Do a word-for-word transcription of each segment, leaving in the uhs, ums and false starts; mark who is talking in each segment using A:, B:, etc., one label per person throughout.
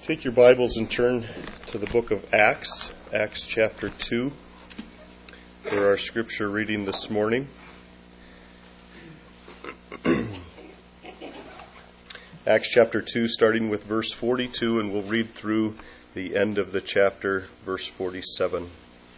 A: Take your Bibles and turn to the book of Acts, Acts chapter two, for our scripture reading this morning. Acts chapter two, starting with verse forty-two, and we'll read through the end of the chapter, verse forty-seven.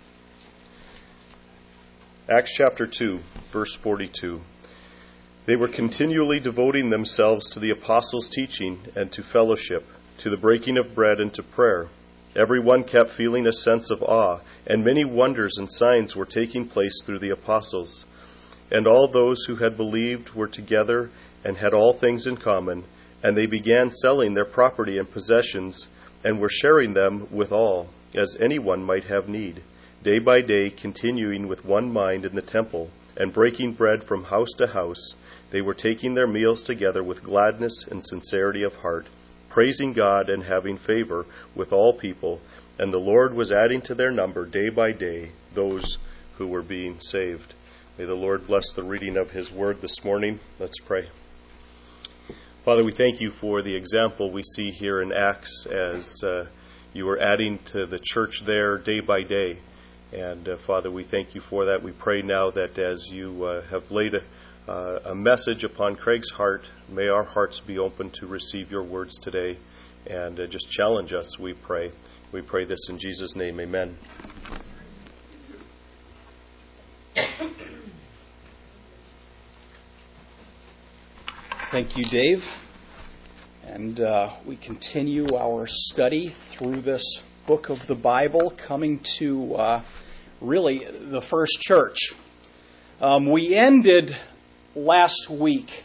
A: Acts chapter two, verse forty-two. They were continually devoting themselves to the apostles' teaching and to fellowship, to the breaking of bread and to prayer. Everyone kept feeling a sense of awe, and many wonders and signs were taking place through the apostles. And all those who had believed were together and had all things in common, and they began selling their property and possessions, and were sharing them with all, as anyone might have need, day by day continuing with one mind in the temple, and breaking bread from house to house. They were taking their meals together with gladness and sincerity of heart, praising God and having favor with all people, and the Lord was adding to their number day by day those who were being saved. May the Lord bless the reading of his word this morning. Let's pray. Father, we thank you for the example we see here in Acts as uh, you are adding to the church there day by day. And uh, Father, we thank you for that. We pray now that as you uh, have laid a Uh, a message upon Craig's heart, may our hearts be open to receive your words today, and uh, just challenge us, we pray. We pray this in Jesus' name, amen.
B: Thank you, Dave. And uh, we continue our study through this book of the Bible, coming to uh, really the first church. Um, we ended last week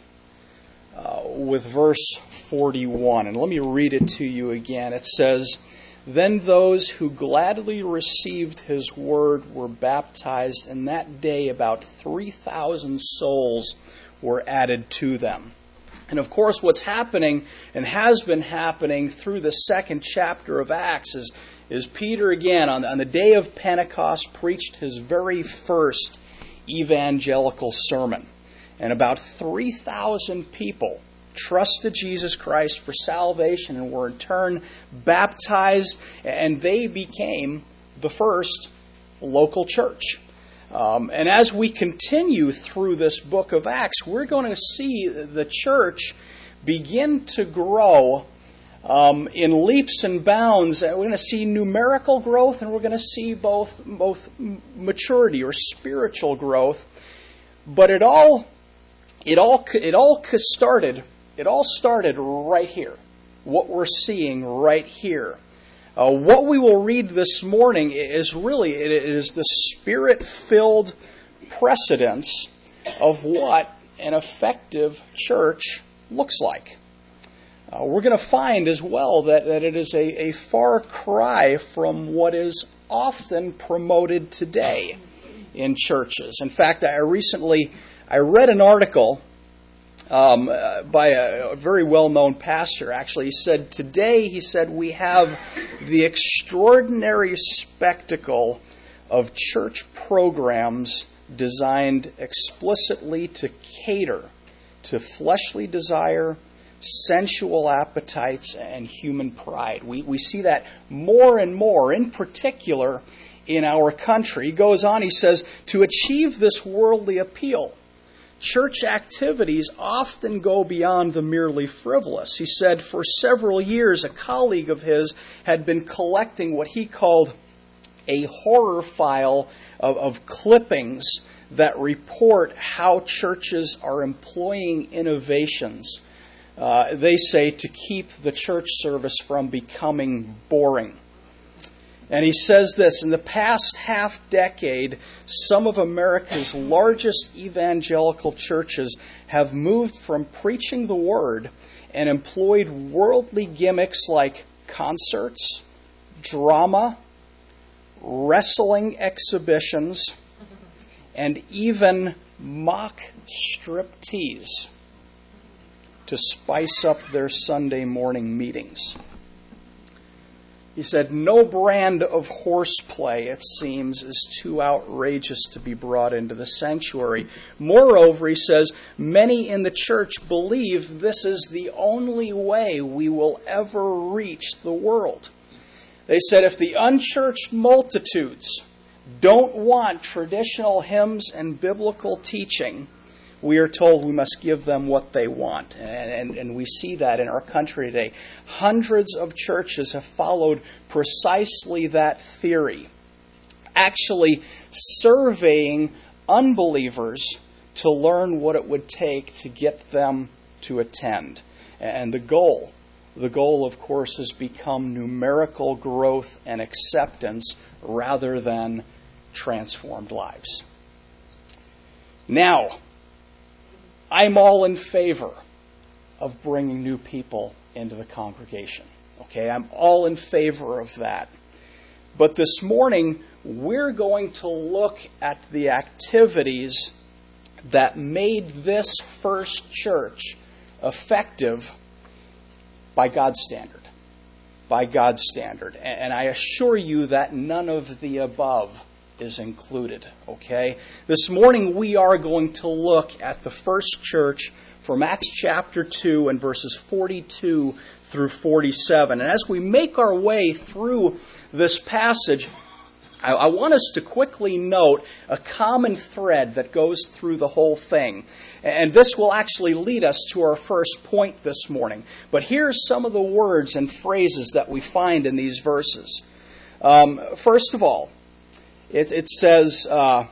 B: uh, with verse forty-one, and let me read it to you again. It says, "Then those who gladly received his word were baptized, and that day about three thousand souls were added to them." And of course, what's happening and has been happening through the second chapter of Acts is, is Peter again, on, on the day of Pentecost, preached his very first evangelical sermon. And about three thousand people trusted Jesus Christ for salvation and were in turn baptized, and they became the first local church. Um, and as we continue through this book of Acts, we're going to see the church begin to grow um, in leaps and bounds. We're going to see numerical growth, and we're going to see both, both maturity or spiritual growth. But it all It all it all started it all started right here. What we're seeing right here. Uh, what we will read this morning is really it is the Spirit-filled precedence of what an effective church looks like. Uh, we're going to find as well that, that it is a, a far cry from what is often promoted today in churches. In fact, I recently I read an article um, uh, by a, a very well-known pastor. Actually, he said, today, he said, we have the extraordinary spectacle of church programs designed explicitly to cater to fleshly desire, sensual appetites, and human pride. We, we see that more and more, in particular, in our country. He goes on, he says, to achieve this worldly appeal, church activities often go beyond the merely frivolous. He said for several years, a colleague of his had been collecting what he called a horror file of, of clippings that report how churches are employing innovations, uh, they say, to keep the church service from becoming boring. And he says this, in the past half decade, some of America's largest evangelical churches have moved from preaching the word and employed worldly gimmicks like concerts, drama, wrestling exhibitions, and even mock striptease to spice up their Sunday morning meetings. He said, no brand of horseplay, it seems, is too outrageous to be brought into the sanctuary. Moreover, he says, many in the church believe this is the only way we will ever reach the world. They said, if the unchurched multitudes don't want traditional hymns and biblical teaching, we are told we must give them what they want. And, and, and we see that in our country today. Hundreds of churches have followed precisely that theory, actually surveying unbelievers to learn what it would take to get them to attend. And the goal, the goal, of course, has become numerical growth and acceptance rather than transformed lives. Now, I'm all in favor of bringing new people into the congregation. Okay, I'm all in favor of that. But this morning, we're going to look at the activities that made this first church effective by God's standard. By God's standard. And I assure you that none of the above is included, okay? This morning we are going to look at the first church from Acts chapter two and verses forty-two through forty-seven. And as we make our way through this passage, I, I want us to quickly note a common thread that goes through the whole thing. And this will actually lead us to our first point this morning. But here's some of the words and phrases that we find in these verses. Um, first of all, It, it says, uh,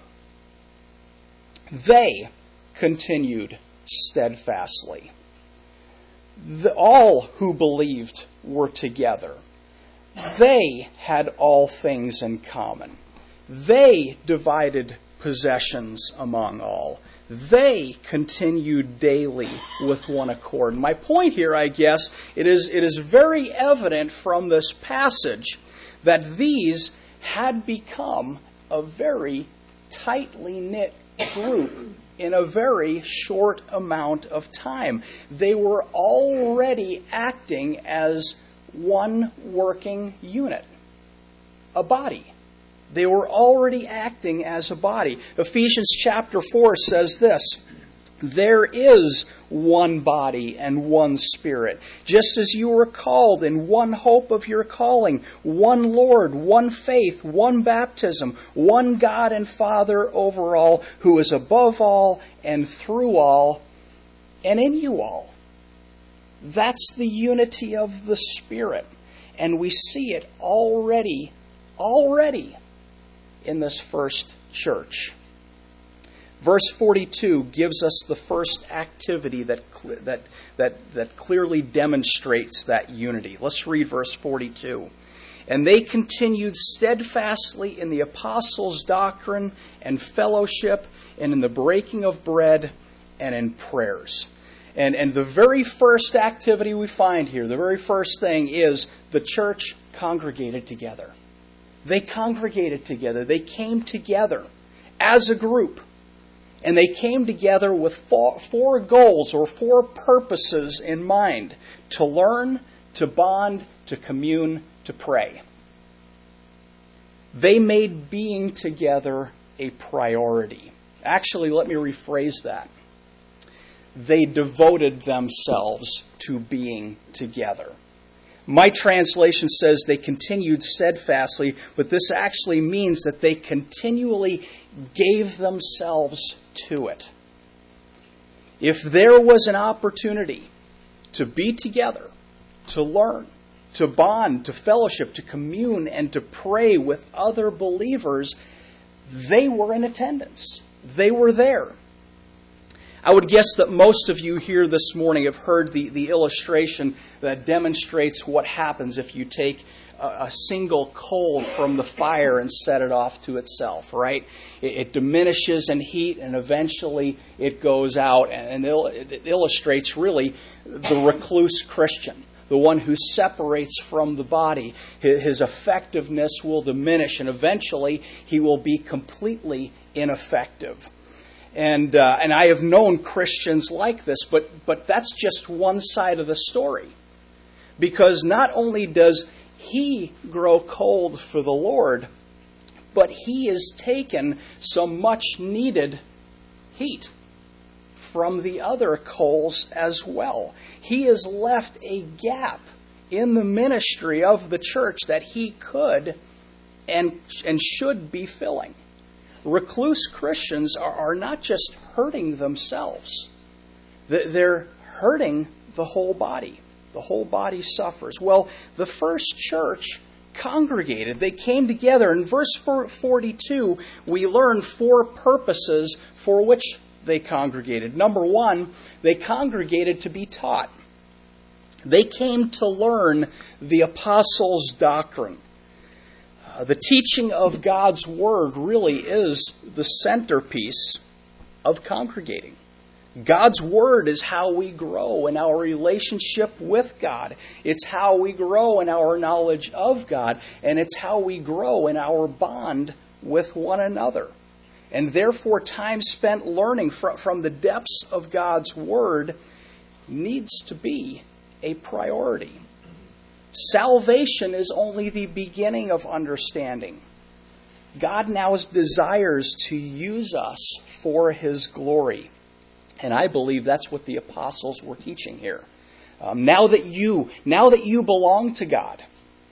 B: they continued steadfastly. The, all who believed were together. They had all things in common. They divided possessions among all. They continued daily with one accord. My point here, I guess, it is, it is very evident from this passage that these had become a very tightly knit group in a very short amount of time. They were already acting as one working unit, a body. They were already acting as a body. Ephesians chapter four says this, there is one body and one Spirit, just as you were called in one hope of your calling, one Lord, one faith, one baptism, one God and Father over all, who is above all and through all and in you all. That's the unity of the Spirit. And we see it already, already in this first church. Verse forty-two gives us the first activity that, that, that, that clearly demonstrates that unity. Let's read verse forty-two. And they continued steadfastly in the apostles' doctrine and fellowship and in the breaking of bread and in prayers. And, and the very first activity we find here, the very first thing is the church congregated together. They congregated together. They came together as a group. And they came together with four, four goals or four purposes in mind: to learn, to bond, to commune, to pray. They made being together a priority. Actually, let me rephrase that. They devoted themselves to being together. My translation says they continued steadfastly, but this actually means that they continually gave themselves to it. If there was an opportunity to be together, to learn, to bond, to fellowship, to commune, and to pray with other believers, they were in attendance. They were there. I would guess that most of you here this morning have heard the, the illustration that demonstrates what happens if you take a, a single coal from the fire and set it off to itself, right? It, it diminishes in heat and eventually it goes out, and it, it illustrates really the recluse Christian, the one who separates from the body. His effectiveness will diminish and eventually he will be completely ineffective. And uh, and I have known Christians like this, but but that's just one side of the story. Because not only does he grow cold for the Lord, but he has taken some much needed heat from the other coals as well. He has left a gap in the ministry of the church that he could and, and should be filling. Recluse Christians are, are not just hurting themselves. They're hurting the whole body. The whole body suffers. Well, the first church congregated. They came together. In verse forty-two, we learn four purposes for which they congregated. Number one, they congregated to be taught. They came to learn the apostles' doctrine. Uh, the teaching of God's Word really is the centerpiece of congregating. God's Word is how we grow in our relationship with God. It's how we grow in our knowledge of God. And it's how we grow in our bond with one another. And therefore, time spent learning from, from the depths of God's Word needs to be a priority. Salvation is only the beginning of understanding. God now desires to use us for His glory. And I believe that's what the apostles were teaching here. Um, now that you, now that you belong to God,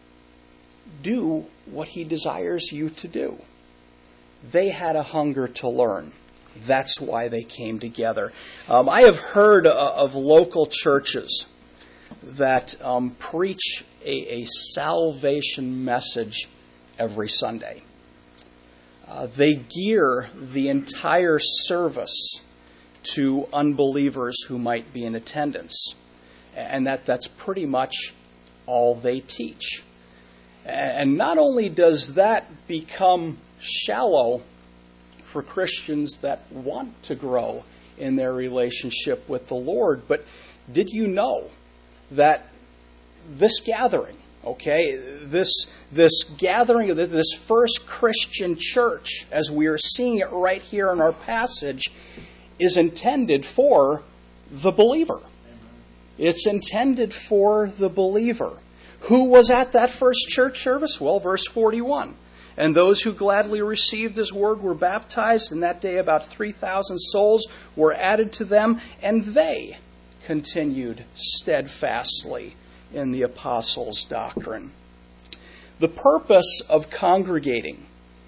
B: do what He desires you to do. They had a hunger to learn. That's why they came together. Um, I have heard uh, of local churches that um, preach a, a salvation message every Sunday. Uh, they gear the entire service to unbelievers who might be in attendance. And that, that's pretty much all they teach. And not only does that become shallow for Christians that want to grow in their relationship with the Lord, but did you know that this gathering, okay, this this gathering of this first Christian church, as we are seeing it right here in our passage, is intended for the believer. It's intended for the believer. Who was at that first church service? Well, verse forty-one. And those who gladly received His word were baptized, and that day about three thousand souls were added to them, and they continued steadfastly in the apostles' doctrine. The purpose of congregating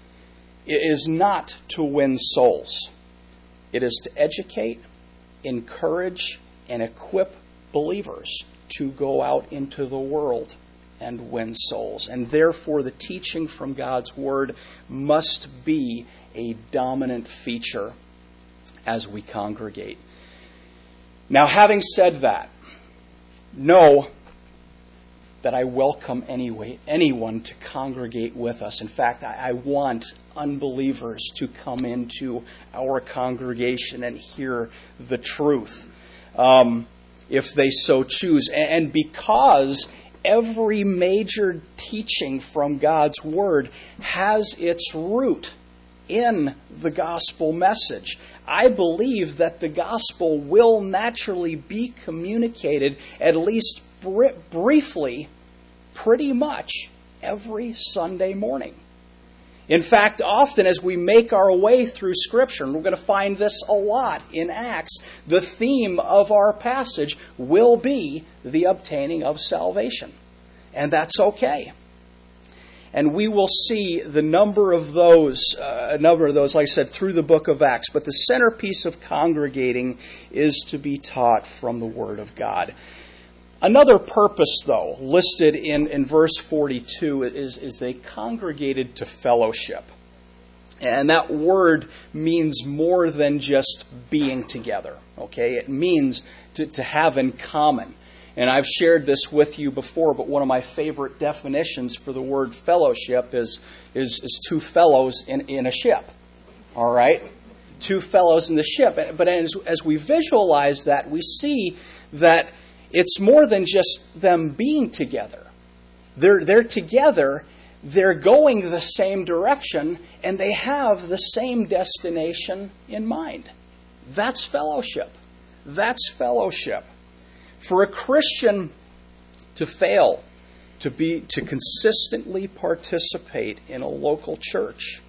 B: is not to win souls. It is to educate, encourage, and equip believers to go out into the world and win souls. And therefore, the teaching from God's Word must be a dominant feature as we congregate. Now, having said that, know that I welcome anyway, anyone to congregate with us. In fact, I, I want unbelievers to come into our congregation and hear the truth, um, if they so choose. And because every major teaching from God's Word has its root in the gospel message, I believe that the gospel will naturally be communicated, at least br- briefly, pretty much every Sunday morning. In fact, often as we make our way through Scripture, and we're going to find this a lot in Acts, the theme of our passage will be the obtaining of salvation. And that's okay. And we will see the number of those, uh, a number of those, like I said, through the book of Acts. But the centerpiece of congregating is to be taught from the Word of God. Another purpose, though, listed in, in verse forty-two is, is they congregated to fellowship. And that word means more than just being together. Okay, it means to, to have in common. And I've shared this with you before, but one of my favorite definitions for the word fellowship is is, is two fellows in, in a ship. All right? Two fellows in the ship. But as, as we visualize that, we see that it's more than just them being together. They're, they're together, they're going the same direction, and they have the same destination in mind. That's fellowship. That's fellowship. For a Christian to fail to be to consistently participate in a local church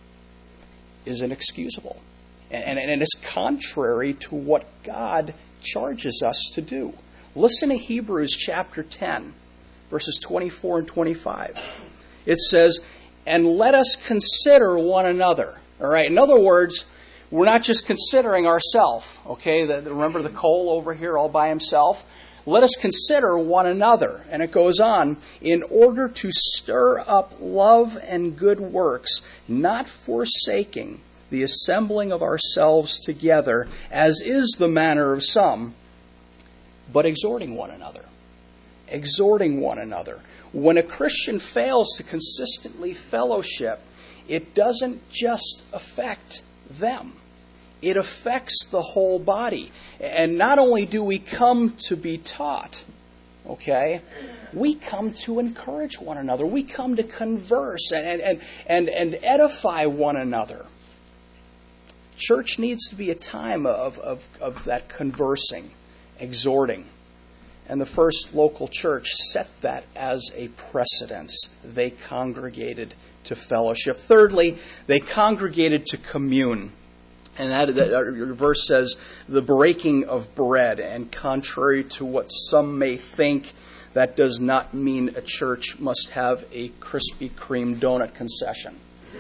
B: is inexcusable. And, and, and it's contrary to what God charges us to do. Listen to Hebrews chapter ten, verses twenty-four and twenty-five. It says, "And let us consider one another." All right. In other words, we're not just considering ourselves. Okay. The, the, remember the Cole over here all by himself? Let us consider one another. And it goes on, "in order to stir up love and good works, not forsaking the assembling of ourselves together, as is the manner of some, but exhorting one another." Exhorting one another. When a Christian fails to consistently fellowship, it doesn't just affect them. It affects the whole body. And not only do we come to be taught, okay, we come to encourage one another. We come to converse and, and, and, and edify one another. Church needs to be a time of, of, of that conversing, exhorting. And the first local church set that as a precedence. They congregated to fellowship. Thirdly, they congregated to commune. And that, that verse says, the breaking of bread. And contrary to what some may think, that does not mean a church must have a Krispy Kreme donut concession.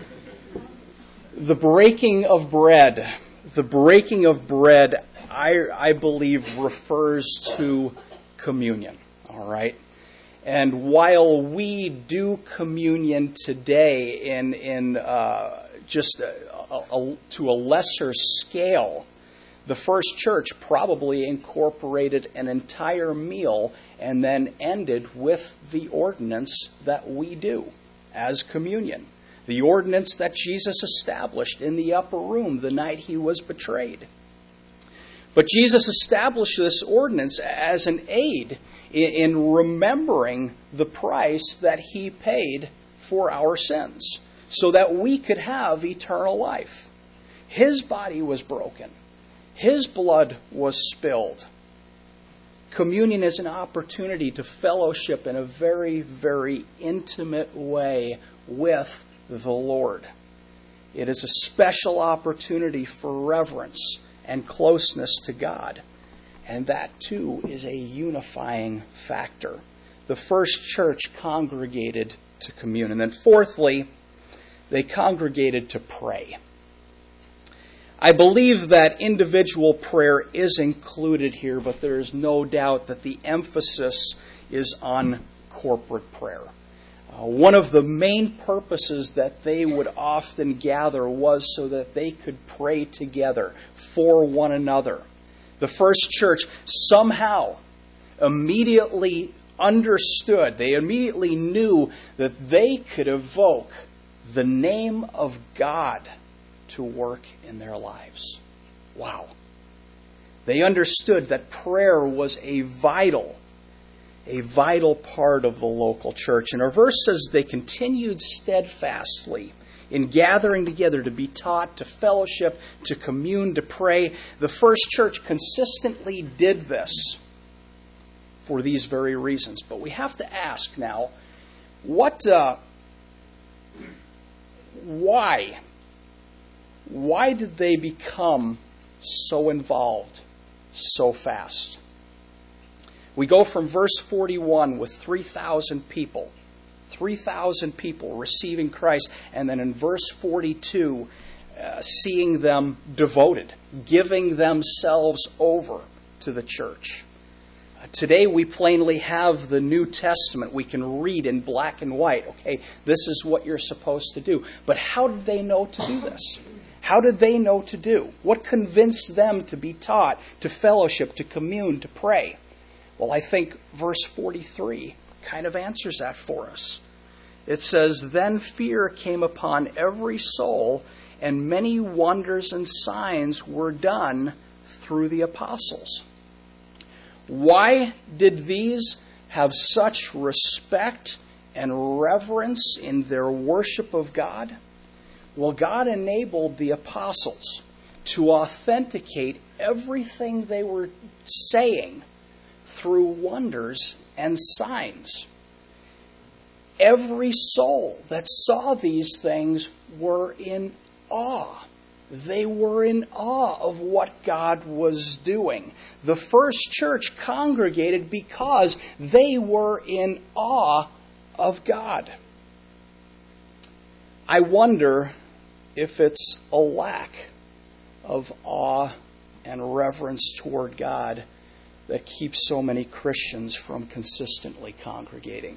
B: The breaking of bread, the breaking of bread, I, I believe refers to communion, all right? And while we do communion today in in uh, just a, a, a, to a lesser scale, the first church probably incorporated an entire meal and then ended with the ordinance that we do as communion. The ordinance that Jesus established in the upper room the night he was betrayed. But Jesus established this ordinance as an aid in remembering the price that he paid for our sins so that we could have eternal life. His body was broken. His blood was spilled. Communion is an opportunity to fellowship in a very, very intimate way with the Lord. It is a special opportunity for reverence and closeness to God. And that, too, is a unifying factor. The first church congregated to commune. And then fourthly, they congregated to pray. I believe that individual prayer is included here, but there is no doubt that the emphasis is on corporate prayer. Uh, one of the main purposes that they would often gather was so that they could pray together for one another. The first church somehow immediately understood, they immediately knew that they could evoke the name of God to work in their lives. Wow. They understood that prayer was a vital A vital part of the local church. And our verse says they continued steadfastly in gathering together to be taught, to fellowship, to commune, to pray. The first church consistently did this for these very reasons. But we have to ask now, what, uh, why? Why did they become so involved so fast? We go from verse forty-one with three thousand people, three thousand people receiving Christ, and then in verse forty-two, uh, seeing them devoted, giving themselves over to the church. Uh, today we plainly have the New Testament. We can read in black and white, okay, this is what you're supposed to do. But how did they know to do this? How did they know to do? What convinced them to be taught, to fellowship, to commune, to pray? Well, I think verse forty-three kind of answers that for us. It says, "Then fear came upon every soul, and many wonders and signs were done through the apostles." Why did these have such respect and reverence in their worship of God? Well, God enabled the apostles to authenticate everything they were saying through wonders and signs. every soul that saw these things were in awe. They were in awe of what God was doing. The first church congregated because they were in awe of God. I wonder if it's a lack of awe and reverence toward God that keeps so many Christians from consistently congregating.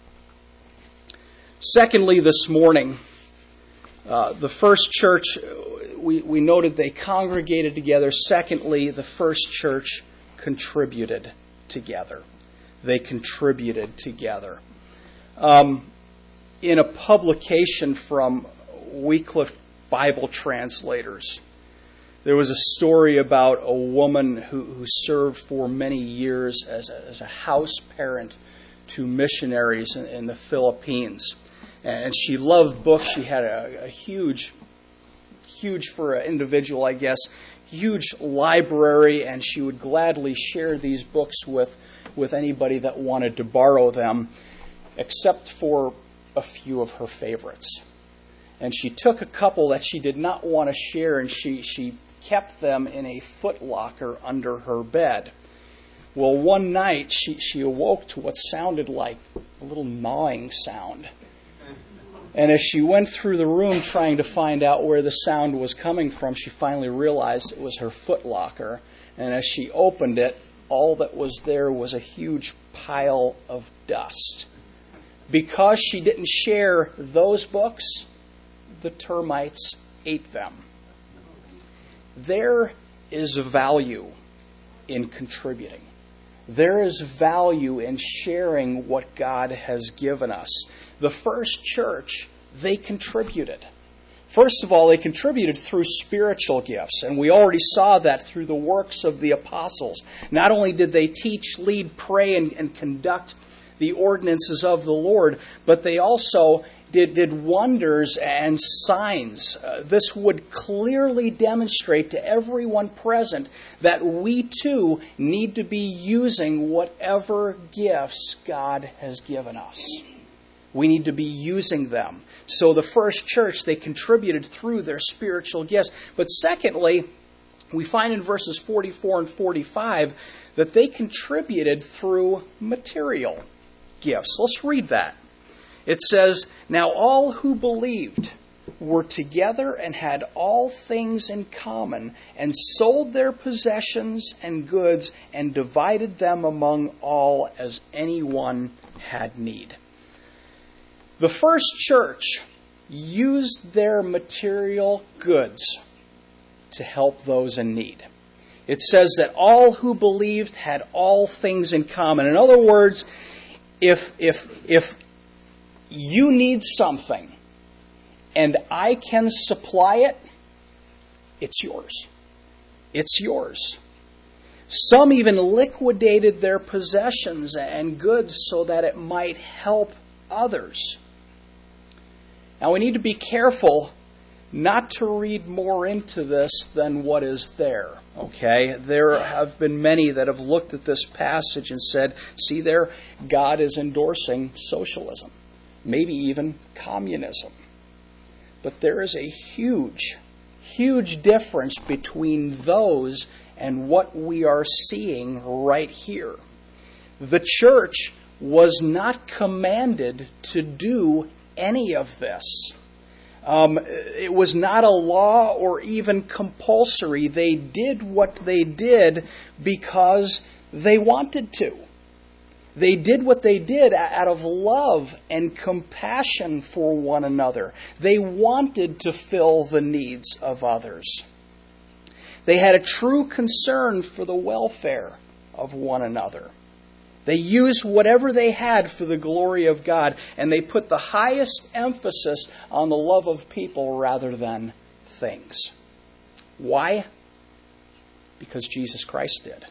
B: Secondly, this morning, uh, the first church, we, we noted they congregated together. Secondly, the first church contributed together. They contributed together. Um, in a publication from Wycliffe Bible Translators, there was a story about a woman who, who served for many years as a, as a house parent to missionaries in, in the Philippines. And she loved books. She had a, a huge, huge for an individual, I guess, huge library, and she would gladly share these books with, with anybody that wanted to borrow them, except for a few of her favorites. And she took a couple that she did not want to share, and she, she kept them in a footlocker under her bed. Well, one night she, she awoke to what sounded like a little gnawing sound. And as she went through the room trying to find out where the sound was coming from, she finally realized it was her footlocker. And as she opened it, all that was there was a huge pile of dust. Because she didn't share those books, the termites ate them. There is value in contributing. There is value in sharing what God has given us. The first church, they contributed. First of all, they contributed through spiritual gifts, and we already saw that through the works of the apostles. Not only did they teach, lead, pray, and, and conduct the ordinances of the Lord, but they also did, did wonders and signs. Uh, this would clearly demonstrate to everyone present that we too need to be using whatever gifts God has given us. We need to be using them. So the first church, they contributed through their spiritual gifts. But secondly, we find in verses forty-four and forty-five that they contributed through material gifts. Let's read that. It says, "Now all who believed were together and had all things in common, and sold their possessions and goods, and divided them among all as anyone had need." The first church used their material goods to help those in need. It says that all who believed had all things in common. In other words, if if if you need something and I can supply it, it's yours. It's yours. Some even liquidated their possessions and goods so that it might help others. Now we need to be careful not to read more into this than what is there. Okay? There have been many that have looked at this passage and said, see there, God is endorsing socialism, maybe even communism. But there is a huge, huge difference between those and what we are seeing right here. The church was not commanded to do any of this. Um, it was not a law or even compulsory. They did what they did because they wanted to. They did what they did out of love and compassion for one another. They wanted to fill the needs of others. They had a true concern for the welfare of one another. They used whatever they had for the glory of God, and they put the highest emphasis on the love of people rather than things. Why? Because Jesus Christ did.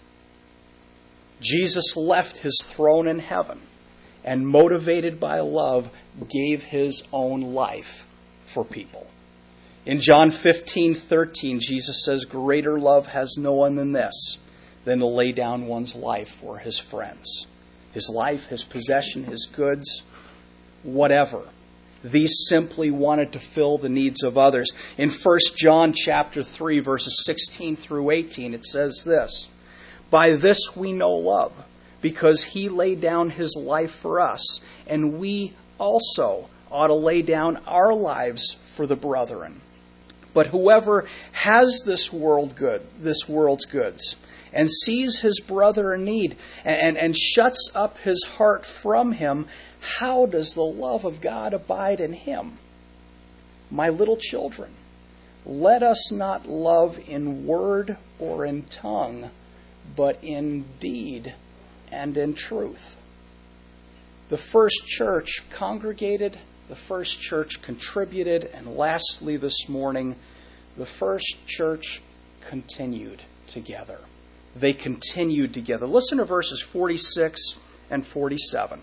B: Jesus left his throne in heaven and, motivated by love, gave his own life for people. In John fifteen thirteen, Jesus says, "Greater love has no one than this, than to lay down one's life for his friends." His life, his possession, his goods. whatever. These simply wanted to fill the needs of others. In First John chapter three, verses sixteen through eighteen, it says this, "By this we know love, because he laid down his life for us, and we also ought to lay down our lives for the brethren. But whoever has this world good, this world's goods, and sees his brother in need, and, and, and shuts up his heart from him, how does the love of God abide in him? My little children, let us not love in word or in tongue, but in deed and in truth." The first church congregated, the first church contributed, and lastly this morning, the first church continued together. They continued together. Listen to verses forty-six and forty-seven.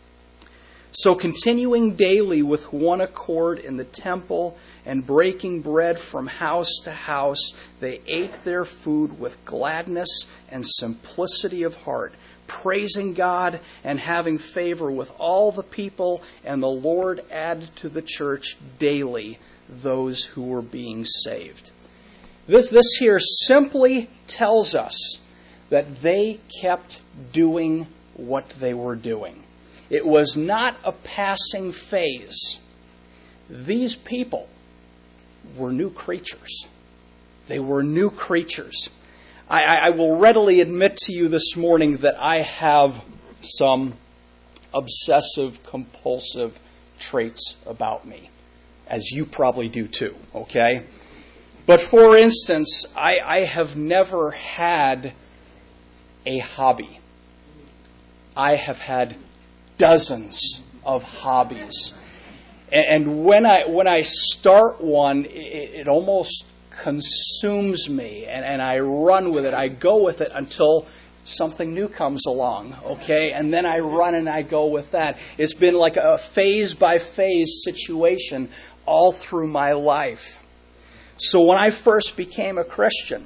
B: "So continuing daily with one accord in the temple and breaking bread from house to house, they ate their food with gladness and simplicity of heart, praising God and having favor with all the people, and the Lord added to the church daily those who were being saved." This, this here simply tells us that they kept doing what they were doing. It was not a passing phase. These people were new creatures. They were new creatures. I, I, I will readily admit to you this morning that I have some obsessive compulsive traits about me, as you probably do too, okay? But for instance, I, I have never had a hobby. I have had dozens of hobbies. And when I when I start one, it, it almost consumes me, and, and I run with it. I go with it until something new comes along, okay? And then I run and I go with that. It's been like a phase-by-phase situation all through my life. So when I first became a Christian,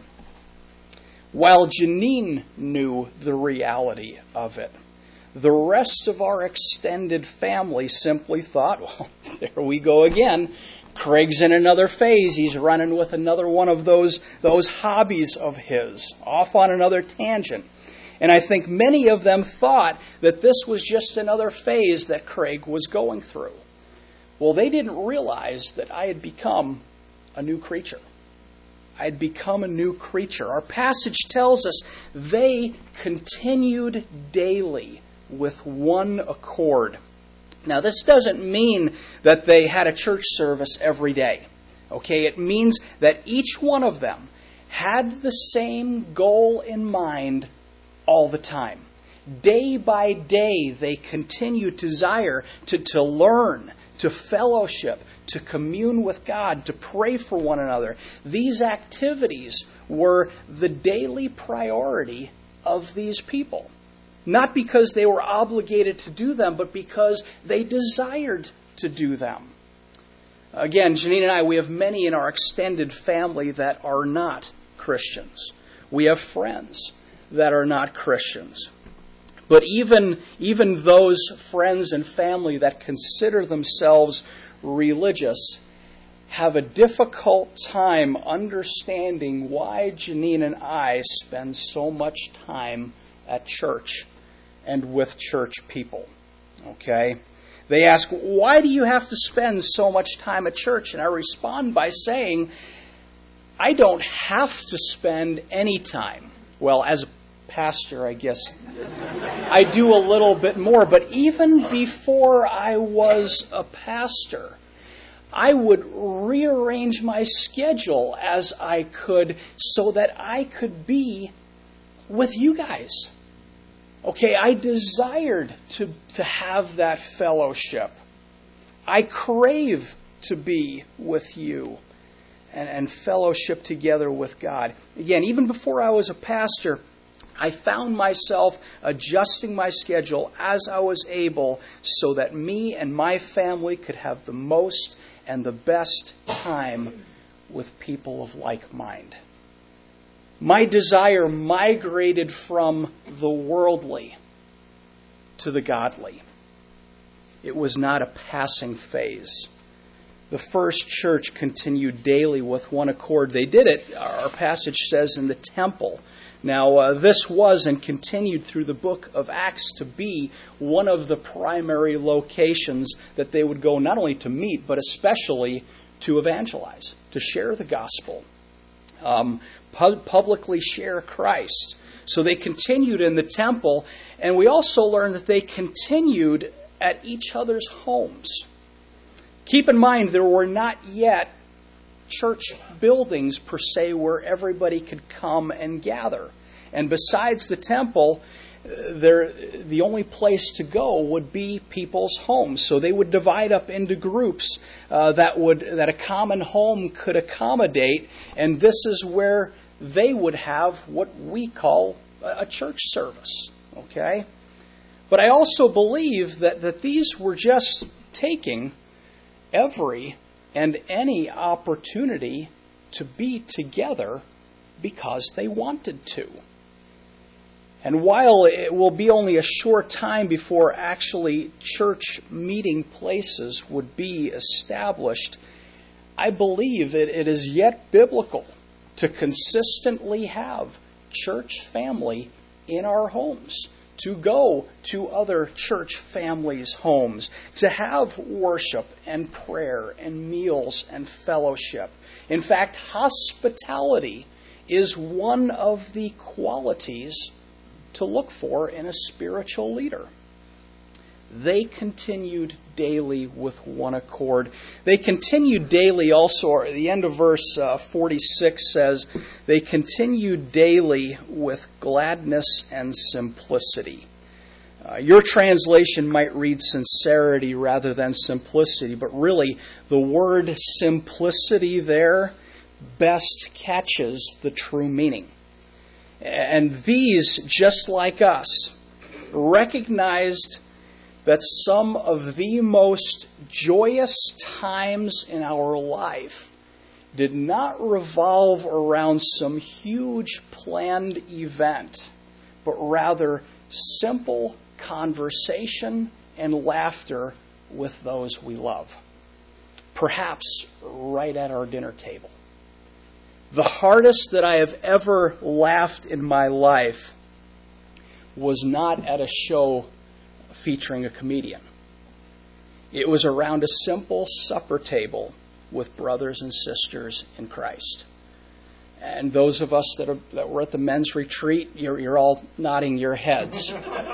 B: while Janine knew the reality of it, the rest of our extended family simply thought, well, there we go again. Craig's in another phase. He's running with another one of those, those hobbies of his, off on another tangent. And I think many of them thought that this was just another phase that Craig was going through. Well, they didn't realize that I had become a new creature. I had become a new creature. Our passage tells us they continued daily with one accord. Now, this doesn't mean that they had a church service every day. Okay, it means that each one of them had the same goal in mind all the time. Day by day, they continued to desire to, to learn, to fellowship, to commune with God, to pray for one another. These activities were the daily priority of these people. Not because they were obligated to do them, but because they desired to do them. Again, Janine and I, we have many in our extended family that are not Christians. We have friends that are not Christians. But even, even those friends and family that consider themselves religious have a difficult time understanding why Janine and I spend so much time at church and with church people. Okay? They ask, why do you have to spend so much time at church? And I respond by saying, I don't have to spend any time. Well, as a pastor, I guess I do a little bit more. But even before I was a pastor, I would rearrange my schedule as I could so that I could be with you guys. Okay, I desired to, to have that fellowship. I crave to be with you and, and fellowship together with God. Again, even before I was a pastor, I found myself adjusting my schedule as I was able so that me and my family could have the most and the best time with people of like mind. My desire migrated from the worldly to the godly. It was not a passing phase. The first church continued daily with one accord. They did it, our passage says, in the temple. Now, uh, this was and continued through the book of Acts to be one of the primary locations that they would go not only to meet, but especially to evangelize, to share the gospel, um, pu- publicly share Christ. So they continued in the temple, and we also learn that they continued at each other's homes. Keep in mind, there were not yet church buildings per se where everybody could come and gather. And besides the temple, there, the only place to go would be people's homes. So they would divide up into groups uh, that would that a common home could accommodate, and this is where they would have what we call a church service. Okay? But I also believe that, that these were just taking every and any opportunity to be together because they wanted to. And while it will be only a short time before actually church meeting places would be established, I believe it, it is yet biblical to consistently have church family in our homes, to go to other church families' homes, to have worship and prayer and meals and fellowship. In fact, hospitality is one of the qualities to look for in a spiritual leader. They continued daily with one accord. They continued daily also, at the end of verse uh, forty-six says, they continued daily with gladness and simplicity. Uh, your translation might read sincerity rather than simplicity, but really the word simplicity there best catches the true meaning. And these, just like us, recognized that some of the most joyous times in our life did not revolve around some huge planned event, but rather simple conversation and laughter with those we love. Perhaps right at our dinner table. The hardest that I have ever laughed in my life was not at a show featuring a comedian. It was around a simple supper table with brothers and sisters in Christ. And those of us that, are, that were at the men's retreat, you're, you're all nodding your heads.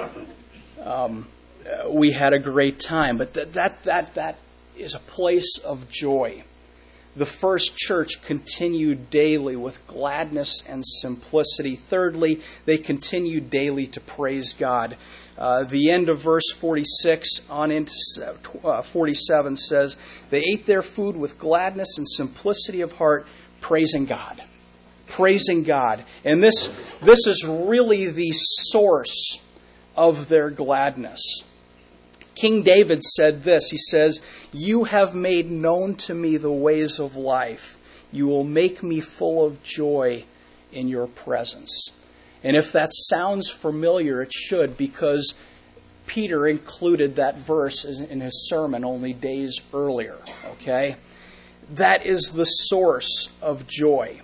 B: Um, we had a great time, but that, that, that, that is a place of joy. The first church continued daily with gladness and simplicity. Thirdly, they continued daily to praise God. Uh, the end of verse forty-six on into forty-seven says, they ate their food with gladness and simplicity of heart, praising God. Praising God. And this, this is really the source of their gladness. King David said this, he says, you have made known to me the ways of life. You will make me full of joy in your presence. And if that sounds familiar, it should, because Peter included that verse in his sermon only days earlier. Okay? That is the source of joy.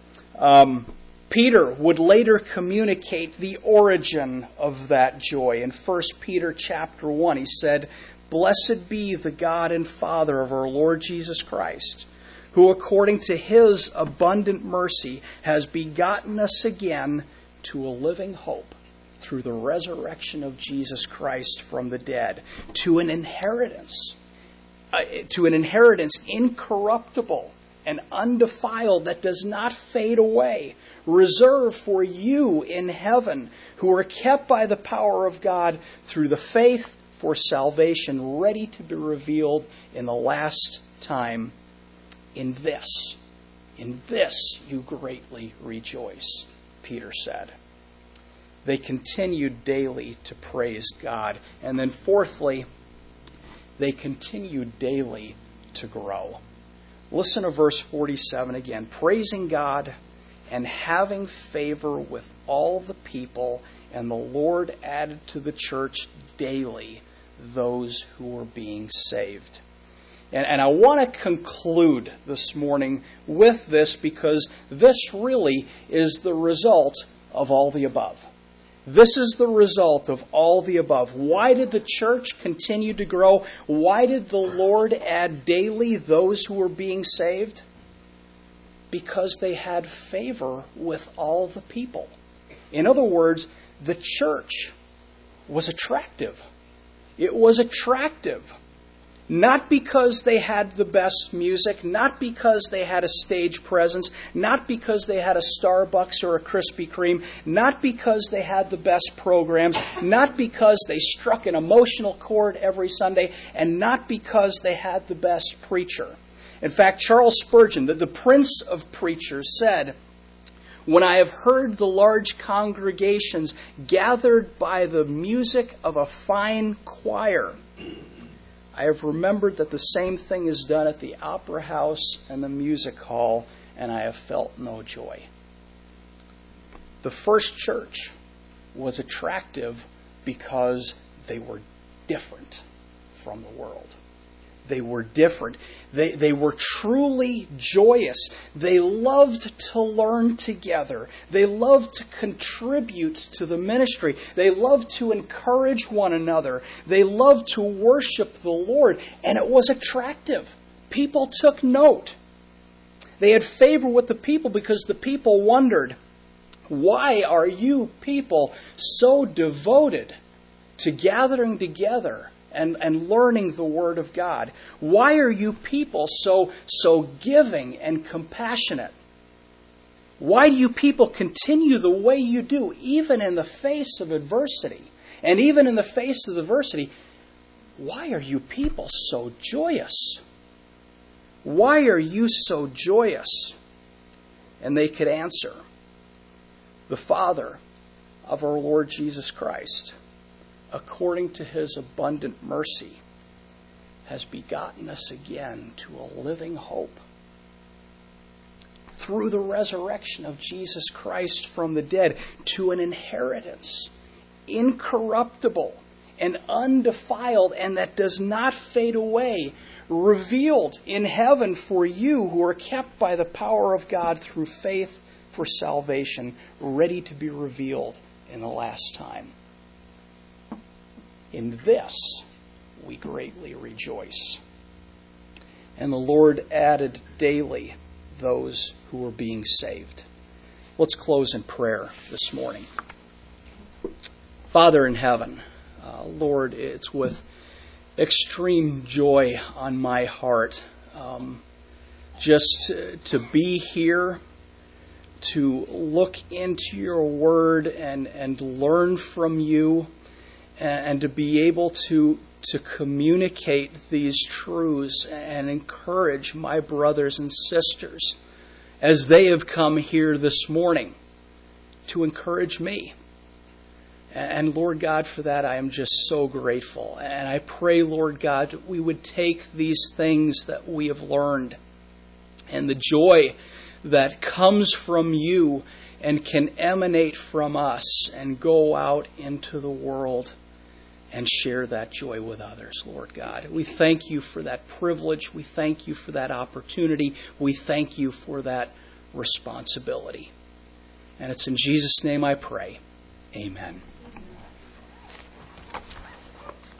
B: Um, Peter would later communicate the origin of that joy. In First Peter chapter one, he said, blessed be the God and Father of our Lord Jesus Christ, who according to his abundant mercy has begotten us again to a living hope through the resurrection of Jesus Christ from the dead, to an inheritance, uh, to an inheritance incorruptible and undefiled that does not fade away, reserved for you in heaven, who are kept by the power of God through the faith for salvation, ready to be revealed in the last time. In this, in this you greatly rejoice, Peter said. They continued daily to praise God. And then fourthly, they continued daily to grow. Listen to verse forty-seven again. Praising God and having favor with all the people, and the Lord added to the church daily those who were being saved. And, and I want to conclude this morning with this, because this really is the result of all the above. This is the result of all the above. Why did the church continue to grow? Why did the Lord add daily those who were being saved? Because they had favor with all the people. In other words, the church was attractive. It was attractive. Not because they had the best music, not because they had a stage presence, not because they had a Starbucks or a Krispy Kreme, not because they had the best programs, not because they struck an emotional chord every Sunday, and not because they had the best preacher. In fact, Charles Spurgeon, the, the prince of preachers, said, "When I have heard the large congregations gathered by the music of a fine choir, I have remembered that the same thing is done at the opera house and the music hall, and I have felt no joy." The first church was attractive because they were different from the world. They were different. They, they were truly joyous. They loved to learn together. They loved to contribute to the ministry. They loved to encourage one another. They loved to worship the Lord. And it was attractive. People took note. They had favor with the people because the people wondered, why are you people so devoted to gathering together and, and learning the Word of God? Why are you people so, so giving and compassionate? Why do you people continue the way you do, even in the face of adversity? And even in the face of adversity, why are you people so joyous? Why are you so joyous? And they could answer, the Father of our Lord Jesus Christ, according to His abundant mercy, has begotten us again to a living hope through the resurrection of Jesus Christ from the dead, to an inheritance incorruptible and undefiled, and that does not fade away, revealed in heaven for you who are kept by the power of God through faith for salvation, ready to be revealed in the last time. In this we greatly rejoice. And the Lord added daily those who were being saved. Let's close in prayer this morning. Father in heaven, uh, Lord, it's with extreme joy on my heart um, just to be here, to look into your word and, and learn from you, and, and to be able to, to communicate these truths and encourage my brothers and sisters as they have come here this morning to encourage me. And Lord God, for that I am just so grateful. And I pray, Lord God, that we would take these things that we have learned and the joy that comes from you and can emanate from us and go out into the world and share that joy with others, Lord God. We thank you for that privilege. We thank you for that opportunity. We thank you for that responsibility. And it's in Jesus' name I pray. Amen.